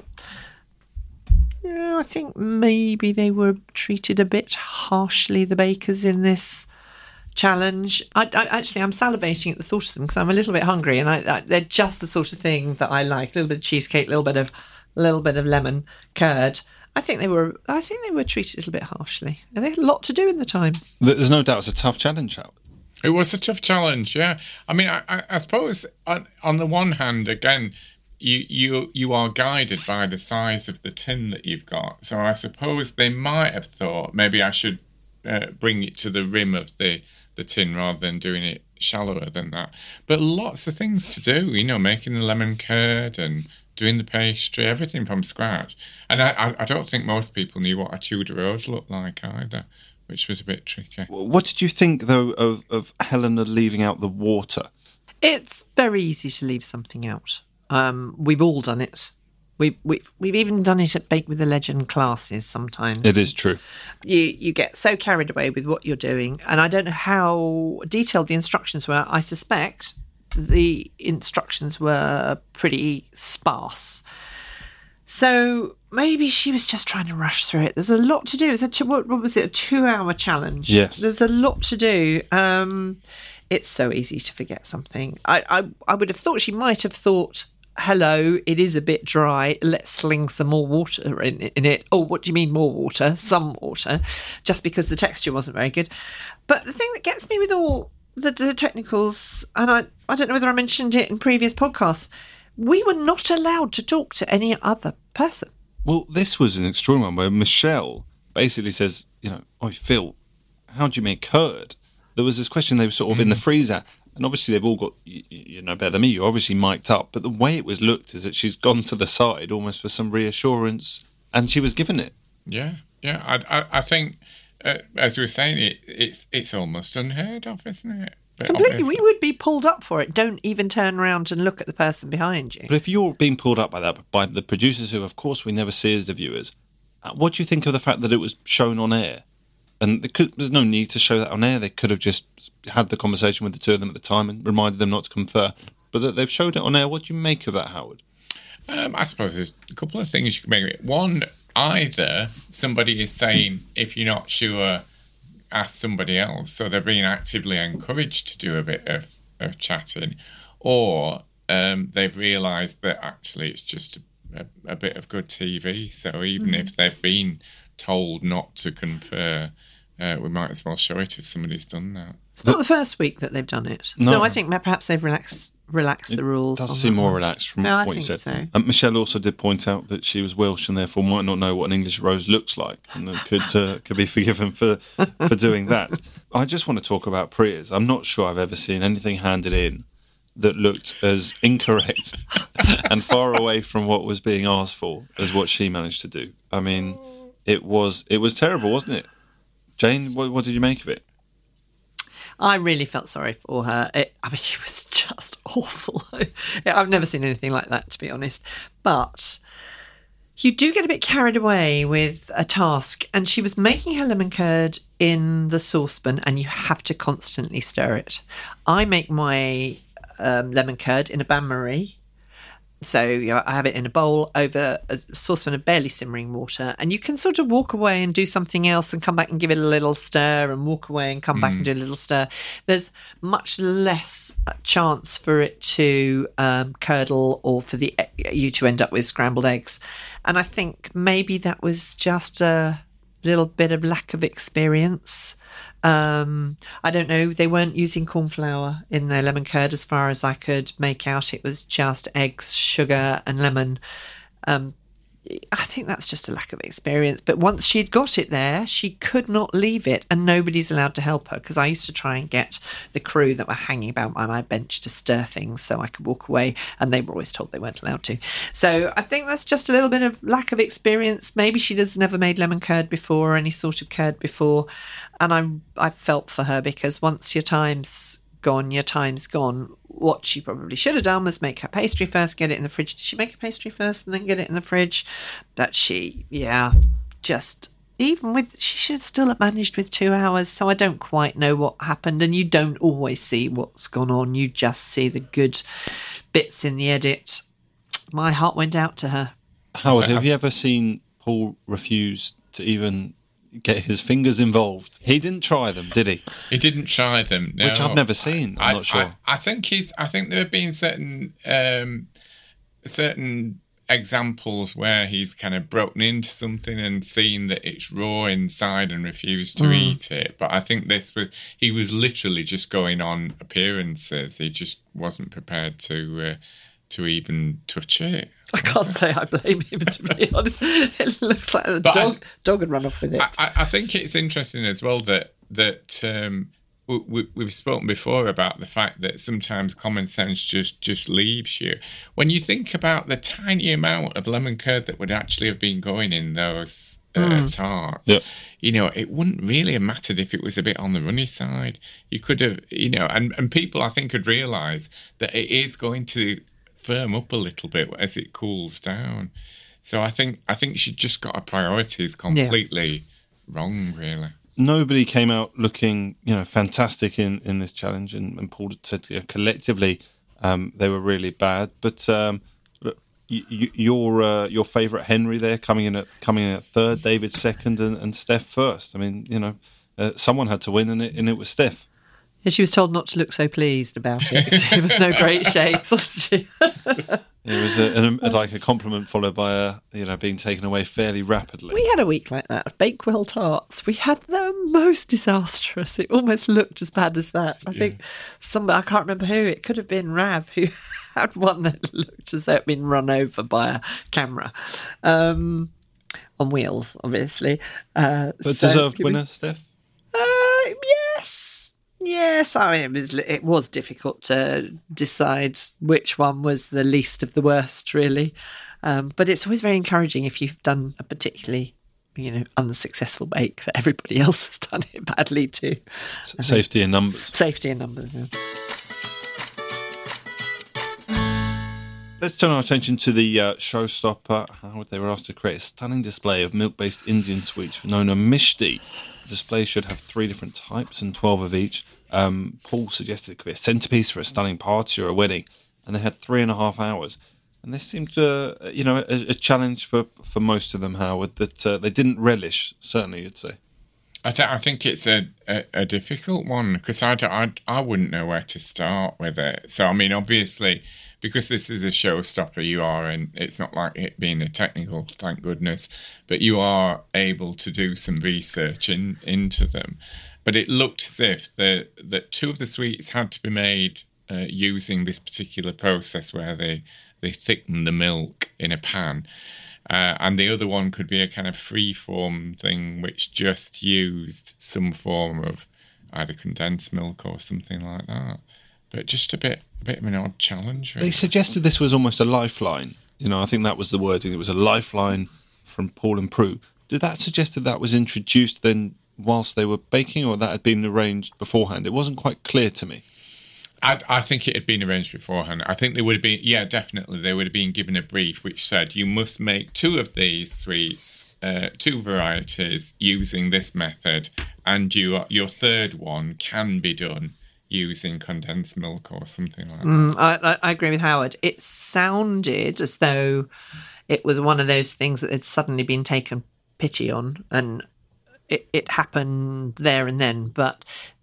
yeah, I think maybe they were treated a bit harshly, the bakers, in this challenge. I, I actually I'm salivating at the thought of them because I'm a little bit hungry, and I, I, they're just the sort of thing that I like. A little bit of cheesecake, a little bit of a little bit of lemon curd. I think they were. I think they were treated a little bit harshly. And they had a lot to do in the time. There's no doubt it's a tough challenge, Howard. It was a tough challenge, yeah. I mean, I, I, I suppose on, on the one hand, again, you you you are guided by the size of the tin that you've got. So I suppose they might have thought maybe I should uh, bring it to the rim of the, the tin rather than doing it shallower than that. But lots of things to do, you know, making the lemon curd and doing the pastry, everything from scratch. And I, I don't think most people knew what a Tudor rose looked like either, which was a bit tricky. What did you think, though, of, of Helena leaving out the water? It's very easy to leave something out. Um, we've all done it. We've, we've, we've even done it at Bake with a Legend classes sometimes. It is true. You you get so carried away with what you're doing, and I don't know how detailed the instructions were. I suspect the instructions were pretty sparse. So maybe she was just trying to rush through it. There's a lot to do. It's a two, what, what was it? A two-hour challenge. Yes. There's a lot to do. Um, it's so easy to forget something. I, I I would have thought she might have thought, hello, it is a bit dry. Let's sling some more water in, in it. Oh, what do you mean more water? Some water. Just because the texture wasn't very good. But the thing that gets me with all the, the technicals, and I, I don't know whether I mentioned it in previous podcasts, we were not allowed to talk to any other person. Well, this was an extreme one where Michelle basically says, you know, oh, Phil, how do you make curd? There was this question they were sort of mm. in the freezer, and obviously they've all got, you, you know better than me, you're obviously mic'd up, but the way it was looked is that she's gone to the side almost for some reassurance, and she was given it. Yeah, yeah, I, I, I think, uh, as we were saying, it, it's it's almost unheard of, isn't it? But completely, we would be pulled up for it. Don't even turn around and look at the person behind you. But if you're being pulled up by that, by the producers who, of course, we never see as the viewers, what do you think of the fact that it was shown on air? And there could, there's no need to show that on air. They could have just had the conversation with the two of them at the time and reminded them not to confer. But that they've showed it on air. What do you make of that, Howard? Um, I suppose there's a couple of things you can make of it. One, either somebody is saying, if you're not sure, ask somebody else. So they're being actively encouraged to do a bit of, of chatting. Or um, they've realised that actually it's just a, a, a bit of good T V. So even mm. if they've been told not to confer, uh, we might as well show it if somebody's done that. It's not the first week that they've done it. No. So I think perhaps they've relaxed relaxed the rules. It does on seem that more one. relaxed from No, I what you think said. so. And Michelle also did point out that she was Welsh and therefore might not know what an English rose looks like, and that could uh, could be forgiven for for doing that. I just want to talk about Priya's. I'm not sure I've ever seen anything handed in that looked as incorrect and far away from what was being asked for as what she managed to do. I mean, it was it was terrible, wasn't it? Jane, what, what did you make of it? I really felt sorry for her. It, I mean, it was just awful. I've never seen anything like that, to be honest. But you do get a bit carried away with a task. And she was making her lemon curd in the saucepan, and you have to constantly stir it. I make my um, lemon curd in a bain-marie. So you know, I have it in a bowl over a saucepan of barely simmering water, and you can sort of walk away and do something else and come back and give it a little stir and walk away and come mm. back and do a little stir. There's much less chance for it to um, curdle or for the you to end up with scrambled eggs. And I think maybe that was just a little bit of lack of experience. Um, I don't know. They weren't using corn flour in their lemon curd as far as I could make out. It was just eggs, sugar and lemon. Um, I think that's just a lack of experience. But once she'd got it there, she could not leave it, and nobody's allowed to help her, because I used to try and get the crew that were hanging about by my bench to stir things so I could walk away, and they were always told they weren't allowed to. So I think that's just a little bit of lack of experience. Maybe she has never made lemon curd before or any sort of curd before. And I I felt for her, because once your time's gone, your time's gone. What she probably should have done was make her pastry first, get it in the fridge. Did she make a pastry first and then get it in the fridge? But she, yeah, just, even with, she should still have managed with two hours. So I don't quite know what happened. And you don't always see what's gone on. You just see the good bits in the edit. My heart went out to her. Howard, have you ever seen Paul refuse to even get his fingers involved? He didn't try them, did he? He didn't try them, no. Which I've never seen. I'm I, not sure. I, I think he's. I think there have been certain um, certain examples where he's kind of broken into something and seen that it's raw inside and refused to mm. eat it. But I think this was he was literally just going on appearances. He just wasn't prepared to uh, to even touch it. I can't say I blame him, to be honest. It looks like the dog, I, dog had run off with it. I, I think it's interesting as well that that um, we, we've spoken before about the fact that sometimes common sense just, just leaves you. When you think about the tiny amount of lemon curd that would actually have been going in those uh, mm. tarts, yep. you know, it wouldn't really have mattered if it was a bit on the runny side. You could have, you know, and, and people I think could realise that it is going to firm up a little bit as it cools down. So I think I think she just got her priorities completely yeah. wrong, really. Nobody came out looking, you know, fantastic in, in this challenge, and, and Paul said, you know, collectively um, they were really bad. But um, y- y- your uh, your favourite Henry there coming in at coming in at third, David second, and, and Steph first. I mean, you know, uh, someone had to win, and it and it was Steph. Yeah, she was told not to look so pleased about it. It was no great shakes, wasn't she? It was a, an, a, like a compliment followed by a, you know, being taken away fairly rapidly. We had a week like that. Bakewell tarts. We had the most disastrous. It almost looked as bad as that. I yeah. think somebody, I can't remember who, it could have been Rav, who had one that looked as though it had been run over by a camera. Um, on wheels, obviously. Uh, but so deserved winner, Steph? Uh, yes. Yes, I mean, it was, it was difficult to decide which one was the least of the worst, really. Um, but it's always very encouraging if you've done a particularly, you know, unsuccessful bake that everybody else has done it badly too. S- safety in numbers. Safety in numbers, yeah. Let's turn our attention to the uh, showstopper. How they were asked to create a stunning display of milk-based Indian sweets for Nona Mishti. The display should have three different types and twelve of each. Um, Paul suggested it could be a centrepiece for a stunning party or a wedding, and they had three and a half hours. And this seemed, uh, you know, a, a challenge for, for most of them, Howard, that uh, they didn't relish, certainly, you'd say. I, th- I think it's a, a, a difficult one, because I, I, I wouldn't know where to start with it. So, I mean, obviously, because this is a showstopper, you are, and it's not like it being a technical, thank goodness, but you are able to do some research in, into them. But it looked as if the, that two of the sweets had to be made uh, using this particular process where they, they thicken the milk in a pan. Uh, and the other one could be a kind of free-form thing which just used some form of either condensed milk or something like that. But just a bit a bit of an odd challenge, really. They suggested this was almost a lifeline. You know, I think that was the wording. It was a lifeline from Paul and Prue. Did that suggest that that was introduced then whilst they were baking, or that had been arranged beforehand? It wasn't quite clear to me. I, I think it had been arranged beforehand. I think they would have been, yeah, definitely, they would have been given a brief which said, you must make two of these sweets, uh, two varieties, using this method, and you, your third one can be done using condensed milk or something like that. Mm, I, I agree with Howard. It sounded as though it was one of those things that had suddenly been taken pity on, and it, it happened there and then, but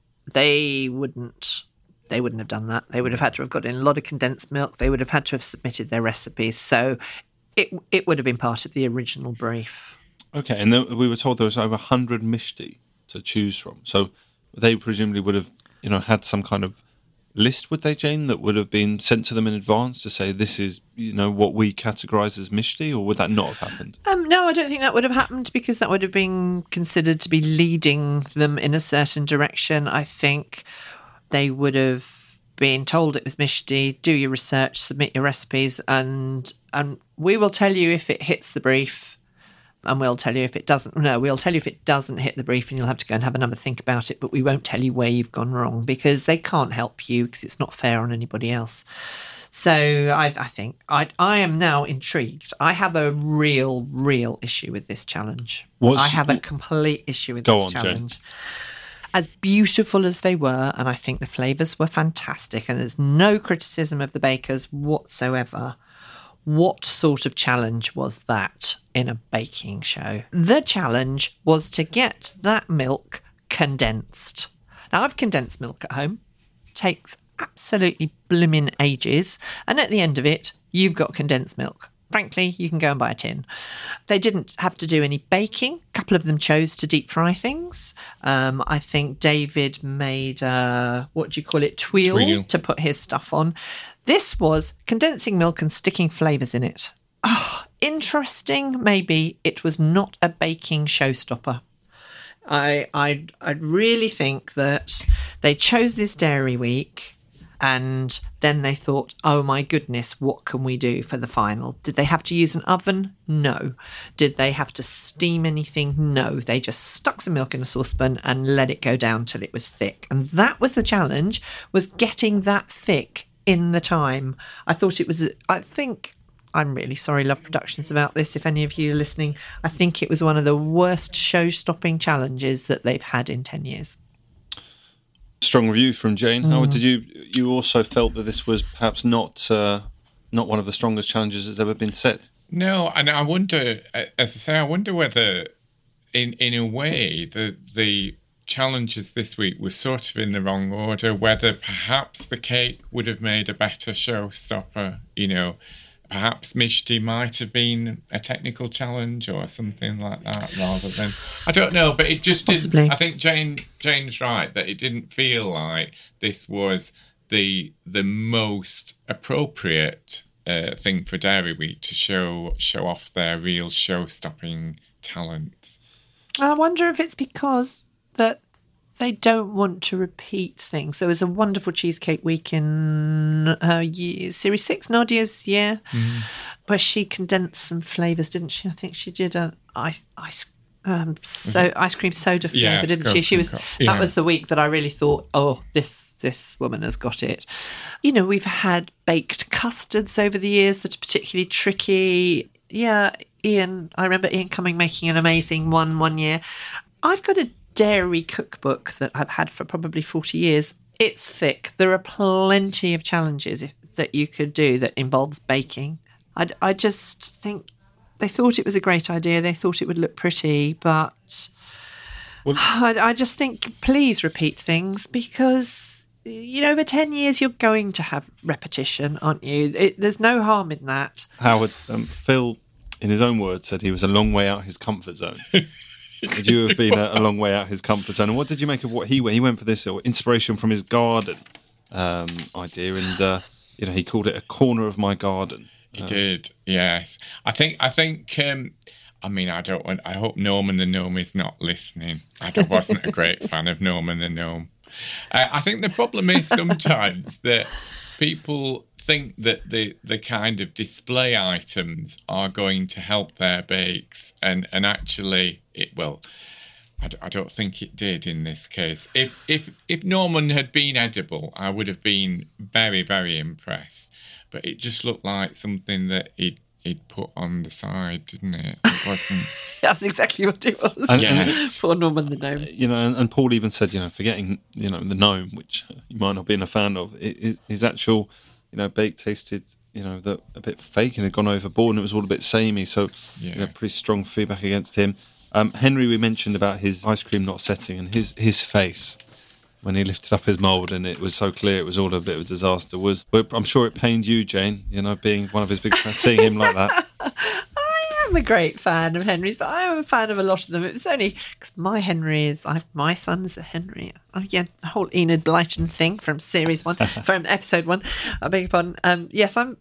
they wouldn't... They wouldn't have done that. They would have had to have got in a lot of condensed milk. They would have had to have submitted their recipes. So it it would have been part of the original brief. Okay, and then we were told there was over one hundred mishti to choose from. So they presumably would have, you know, had some kind of list, would they, Jane, that would have been sent to them in advance to say this is, you know, what we categorise as mishti, or would that not have happened? Um, no, I don't think that would have happened, because that would have been considered to be leading them in a certain direction. I think they would have been told it was mishti, do your research, submit your recipes, and and we will tell you if it hits the brief, and we'll tell you if it doesn't. No, we'll tell you if it doesn't hit the brief, and you'll have to go and have another think about it, but we won't tell you where you've gone wrong, because they can't help you, because it's not fair on anybody else. So I, I think I, I am now intrigued. I have a real, real issue with this challenge. What's, I have a complete issue with go this on, challenge. Jane. As beautiful as they were, and I think the flavours were fantastic, and there's no criticism of the bakers whatsoever, what sort of challenge was that in a baking show? The challenge was to get that milk condensed. Now, I've condensed milk at home. It takes absolutely blooming ages, and at the end of it, you've got condensed milk. Frankly, you can go and buy a tin. They didn't have to do any baking. A couple of them chose to deep fry things. Um, I think David made, uh, what do you call it, tuile, Tuile. to put his stuff on. This was condensing milk and sticking flavours in it. Oh, interesting, maybe. It was not a baking showstopper. I, I, I really think that they chose this Dairy Week, and then they thought, oh my goodness, what can we do for the final? Did they have to use an oven? No. Did they have to steam anything? No. They just stuck some milk in a saucepan and let it go down till it was thick. And that was the challenge, was getting that thick in the time. I thought it was, I think, I'm really sorry, Love Productions, about this. If any of you are listening, I think it was one of the worst show-stopping challenges that they've had in ten years. Strong review from Jane. Mm. Howard, did you you also felt that this was perhaps not uh, not one of the strongest challenges that's ever been set? No, and I wonder, as I say, I wonder whether, in in a way, the the challenges this week were sort of in the wrong order. Whether perhaps the cake would have made a better showstopper. You know, perhaps mishti might have been a technical challenge or something like that, rather than, I don't know, but it just Possibly. didn't. I think Jane Jane's right that it didn't feel like this was the the most appropriate uh, thing for Dairy Week to show show off their real show-stopping talents. I wonder if it's because that they don't want to repeat things. There was a wonderful cheesecake week in uh, year, Series six, Nadia's year, mm. where she condensed some flavours, didn't she? I think she did an ice, ice, um, so, ice cream soda flavour, yeah, didn't she? She was. Yeah. That was the week that I really thought, oh, this this woman has got it. You know, we've had baked custards over the years that are particularly tricky. Yeah, Ian, I remember Ian Cumming making an amazing one one year. I've got a dairy cookbook that I've had for probably forty years. It's thick. There are plenty of challenges if, that you could do that involves baking. I, I just think they thought it was a great idea. They thought it would look pretty, but well, I, I just think please repeat things, because you know, over ten years, you're going to have repetition, aren't you? It, there's no harm in that. Howard, um, Phil, in his own words, said he was a long way out his comfort zone. Would you have been a, a long way out his comfort zone? And what did you make of what he went? He went for this uh, inspiration from his garden um, idea, and uh, you know, he called it a corner of my garden. He um, did, yes. I think. I think. Um, I mean, I don't want. I hope Norman the Gnome is not listening. I wasn't a great fan of Norman the Gnome. Uh, I think the problem is sometimes that people think that the, the kind of display items are going to help their bakes, and, and actually, it well, I, d- I don't think it did in this case. If if if Norman had been edible, I would have been very, very impressed. But it just looked like something that he'd, he'd put on the side, didn't it? It wasn't... That's exactly what it was. And, yes. For Norman the Gnome. You know, and, and Paul even said, you know, forgetting, you know, the gnome, which you might not have been a fan of, it, his actual, you know, bake tasted, you know, the, a bit fake and had gone overboard, and it was all a bit samey. So, yeah. you know, pretty strong feedback against him. Um, Henry, we mentioned about his ice cream not setting, and his his face when he lifted up his mould and it was so clear it was all a bit of a disaster. Was, but I'm sure it pained you, Jane, you know, being one of his big fans, seeing him like that. I'm a great fan of Henry's, but I'm a fan of a lot of them. It was only because my Henry is, I, my son's a Henry. Oh, yeah, the whole Enid Blyton thing from series one, from episode one, I beg your pardon. Um, yes, I'm...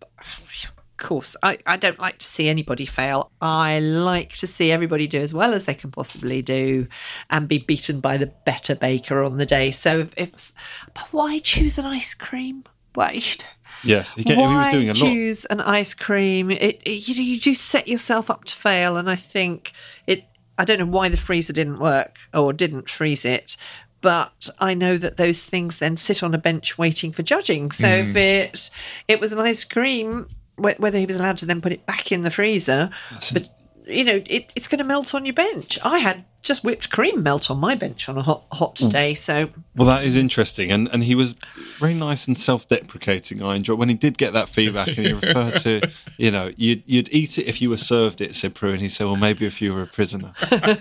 Of course, I, I don't like to see anybody fail. I like to see everybody do as well as they can possibly do and be beaten by the better baker on the day. So if, if but why choose an ice cream? Why? Yes, he, he was doing a lot. Why choose an ice cream? It, it you know, you do set yourself up to fail, and I think it. I don't know why the freezer didn't work or didn't freeze it. But I know that those things then sit on a bench waiting for judging. So mm. if it it was an ice cream, whether he was allowed to then put it back in the freezer, That's but you know, it, it's going to melt on your bench. I had just whipped cream melt on my bench on a hot hot day. So well, that is interesting, and and he was very nice and self-deprecating. I enjoyed when he did get that feedback, and he referred to, you know, you'd you'd eat it if you were served it, said Prue, and he said, well, maybe if you were a prisoner.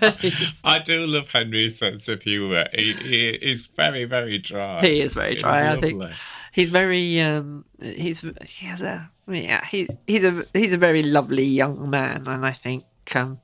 I do love Henry's sense of humour. He, he is very very dry. He is very dry. I think he's very um, he's he has a yeah he he's a he's a very lovely young man, and I think. Um,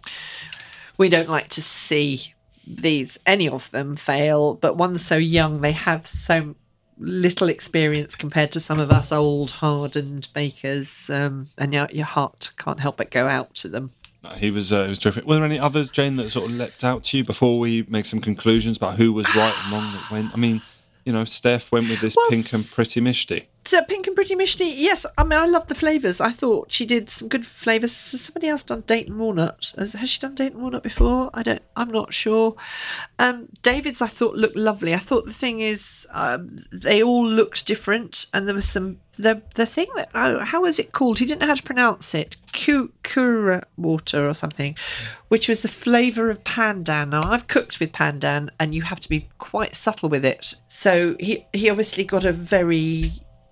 we don't like to see these, any of them fail, but one's so young, they have so little experience compared to some of us old, hardened bakers, um, and your, your heart can't help but go out to them. No, he was uh, he was terrific. Were there any others, Jane, that sort of leapt out to you before we make some conclusions about who was right and wrong that went? I mean, you know, Steph went with this well, pink and pretty Mishti. So Pink and Pretty Mishti, yes. I mean, I love the flavours. I thought she did some good flavours. Has somebody else done Dayton Walnut? Has, has she done Dayton Walnut before? I don't. I'm not sure. Um, David's, I thought, looked lovely. I thought the thing is, um, they all looked different, and there was some. The the thing that oh, how was it called? He didn't know how to pronounce it. Kura water or something, which was the flavour of pandan. Now I've cooked with pandan, and you have to be quite subtle with it. So he he obviously got a very.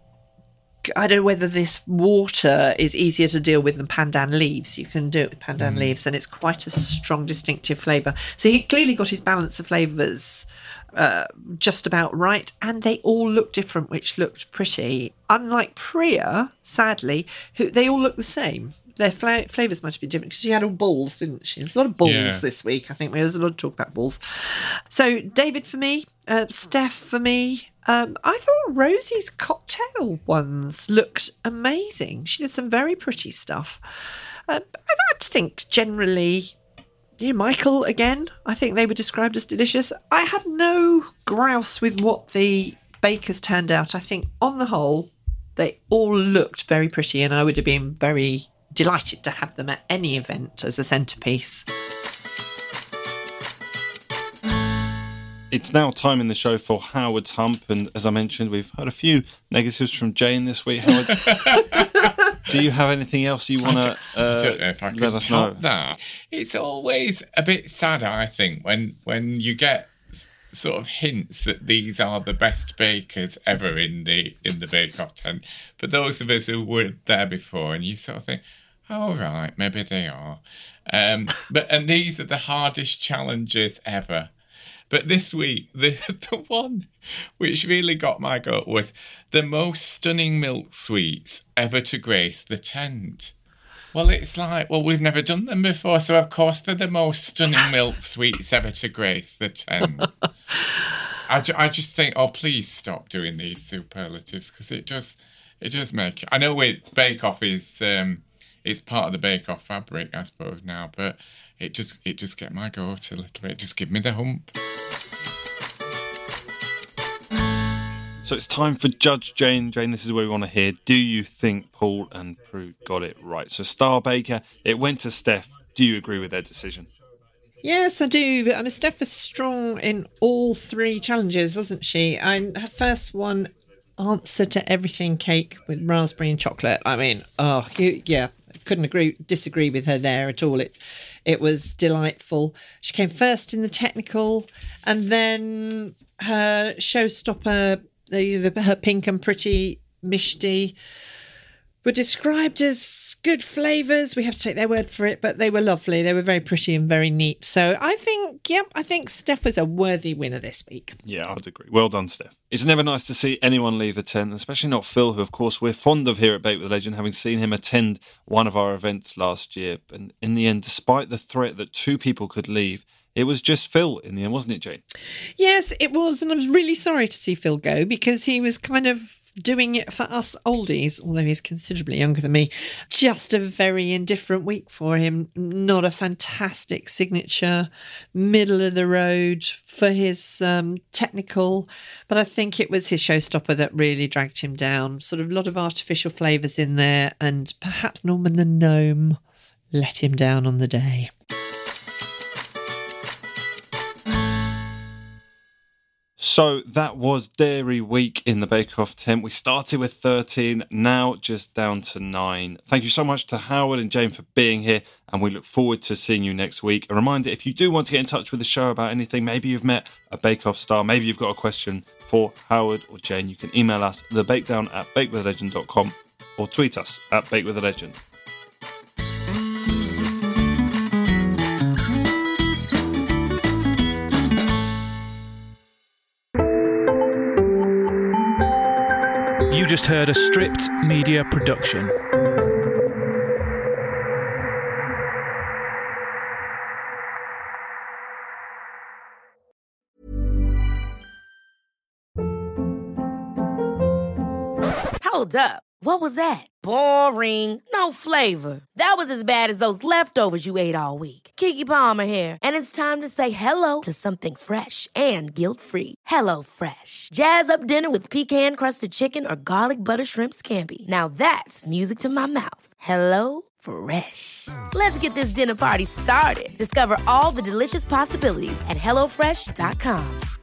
I don't know whether this water is easier to deal with than pandan leaves. You can do it with pandan mm. leaves, and it's quite a strong, distinctive flavour. So he clearly got his balance of flavours uh, just about right, and they all look different, which looked pretty. Unlike Priya, sadly, who they all look the same. Their fla- flavours might be different because she had all balls, didn't she? There's a lot of balls yeah. this week. I think there was a lot of talk about balls. So David for me, uh, Steph for me. Um, I thought Rosie's cocktail ones looked amazing. She did some very pretty stuff. Uh, I think generally, you know, Michael, again, I think they were described as delicious. I have no grouse with what the bakers turned out. I think on the whole, they all looked very pretty, and I would have been very delighted to have them at any event as a centrepiece. It's now time in the show for Howard's Hump, and as I mentioned, we've heard a few negatives from Jane this week. Howard, do you have anything else you want to uh, I don't know if I let can us top know? that. It's always a bit sad, I think, when when you get s- sort of hints that these are the best bakers ever in the in the Bake Off tent. For those of us who weren't there before, and you sort of think, oh right, maybe they are. Um, but and these are the hardest challenges ever. But this week, the the one which really got my goat was the most stunning milk sweets ever to grace the tent. Well, it's like, well, we've never done them before, so of course they're the most stunning milk sweets ever to grace the tent. I, ju- I just think, oh, please stop doing these superlatives, because it just, it does make... I know it, Bake Off is, um, it's part of the Bake Off fabric, I suppose, now, but it just, it just get my goat a little bit. Just give me the hump. So it's time for Judge Jane. Jane, this is where we want to hear, do you think Paul and Prue got it right? So Star Baker, it went to Steph. Do you agree with their decision? Yes, I do. I mean, Steph was strong in all three challenges, wasn't she? I, her first one, answer to everything cake with raspberry and chocolate. I mean, oh, you, yeah, couldn't agree, disagree with her there at all. It, it was delightful. She came first in the technical, and then her showstopper, the, the her pink and pretty mishti, were described as good flavours. We have to take their word for it, but they were lovely. They were very pretty and very neat. So I think, yep, I think Steph was a worthy winner this week. Yeah, I'd agree. Well done, Steph. It's never nice to see anyone leave the tent, especially not Phil, who, of course, we're fond of here at Bake with a Legend, having seen him attend one of our events last year. And in the end, despite the threat that two people could leave, it was just Phil in the end, wasn't it, Jane? Yes, it was. And I was really sorry to see Phil go, because he was kind of doing it for us oldies, although he's considerably younger than me. Just a very indifferent week for him. Not a fantastic signature, middle of the road for his um, technical, but I think it was his showstopper that really dragged him down. Sort of a lot of artificial flavours in there, and perhaps Norman the Gnome let him down on the day. So that was Dairy Week in the Bake Off tent. We started with thirteen, now just down to nine. Thank you so much to Howard and Jane for being here, and we look forward to seeing you next week. A reminder, if you do want to get in touch with the show about anything, maybe you've met a Bake Off star, maybe you've got a question for Howard or Jane, you can email us thebakedown at bakewithalegend dot com or tweet us at bakewithalegend. You just heard a Stripped Media production. Hold up. What was that? Boring. No flavor. That was as bad as those leftovers you ate all week. Keke Palmer here, and it's time to say hello to something fresh and guilt-free. Hello Fresh. Jazz up dinner with pecan-crusted chicken or garlic butter shrimp scampi. Now that's music to my mouth. Hello Fresh. Let's get this dinner party started. Discover all the delicious possibilities at hello fresh dot com.